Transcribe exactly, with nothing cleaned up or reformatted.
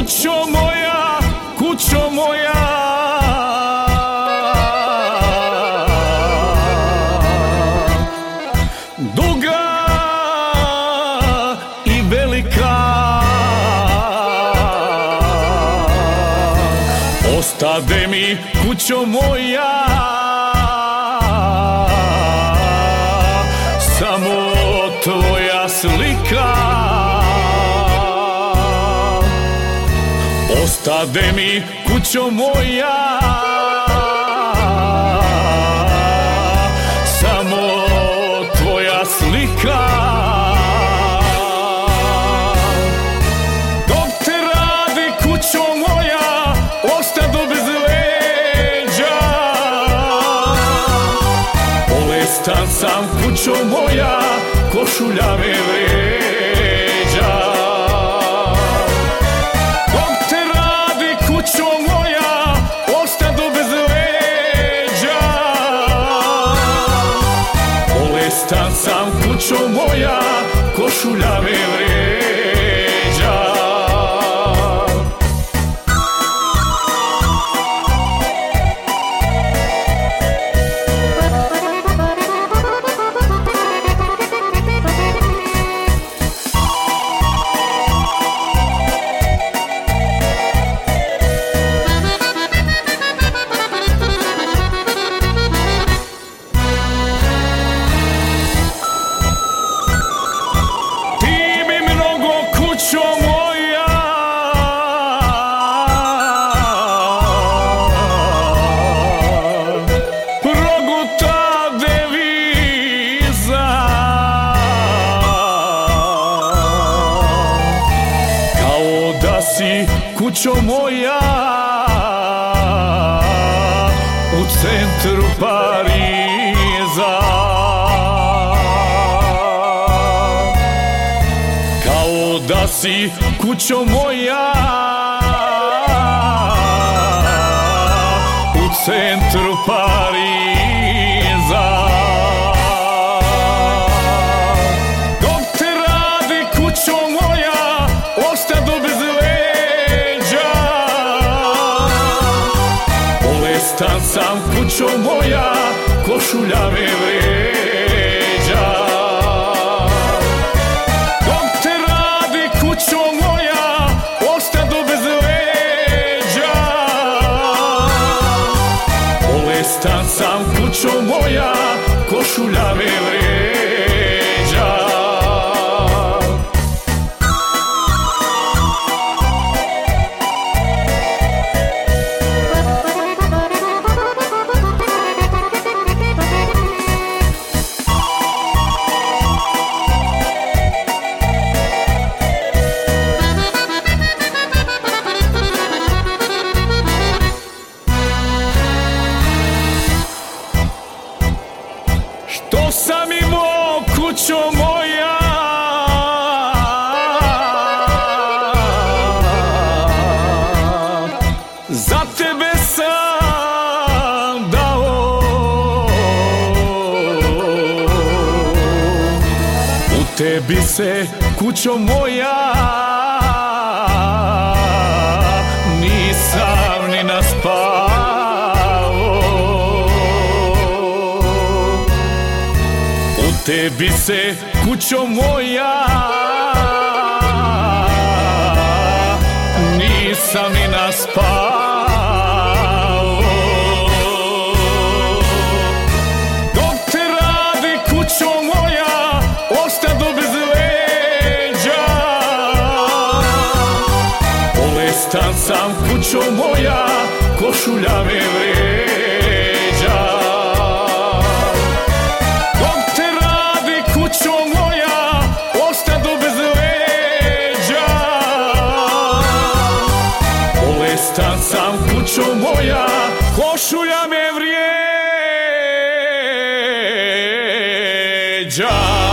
Kućo moja, kućo moja, duga i velika, ostade mi kućo moja samo tvoja slika. Ostade mi kućo moja samo tvoja slika. Dok te radi kućo moja ostado bez leđa, bolestan sam kućo moja, košulja me vređa. Dok te radi kućo moja ostado bez leđa, bolestan sam kućo moja, košulja me vređa. Kućo moja, proguta deviza, kao da si kućo moja u centru Pariza. Da si kućo moja u centru Pariza. Dok te radi kućo moja ostado bez leđa, bolestan sam kućo moja, košulja me vređa. Kućo moja ostado bez leđa, bolestan sam kućo moja, košulja me vređa. Što sam imao kućo moja, za tebe sam dao, u tebi se kućo moja nisam ni naspao. U tebi se kućo moja nisam ni naspao. Dok te radi kućo moja ostado bez leđa, bolestan sam kućo moja, košulja me vređa. Dok te radi kućo moja ostado bez leđa, bolestan sam kućo moja, košulja me vređa.